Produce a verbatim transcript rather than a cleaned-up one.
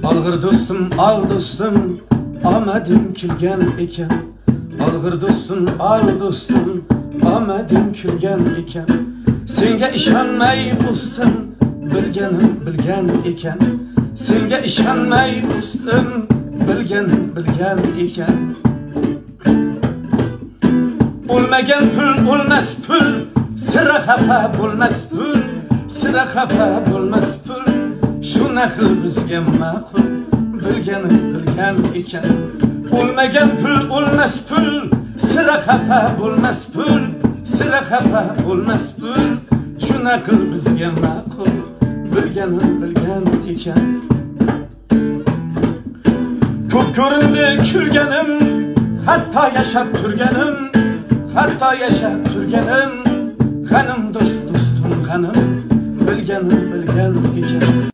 Algır dostum, al dostum, omadim kulgan ekan. Algır dostum, al dostum, omadim kulgan ekan. Senga ishonmay ustim, bilganim bilgan ekan. Senga ishonmay ustim, bilganim bilgan ekan. O'lmagan pul, o'lmas pul, sira xafa bo'lmas pul, sira xafa bo'lmas pul. Shuna qil bizga ma'qul, bilganim bilgan ekan. O'lmagan pul, o'lmas pul, sira xafa bo'lmas pul, sira xafa bo'lmas pul. Shuna qil bizga ma'qul, bilganim bilgan ekan. Ko'p ko'rindi kulganim, hatto yashab turganim, hatto yashab turganim. G'anim do'st do'stim g'anim, bilganim bilgan ekan.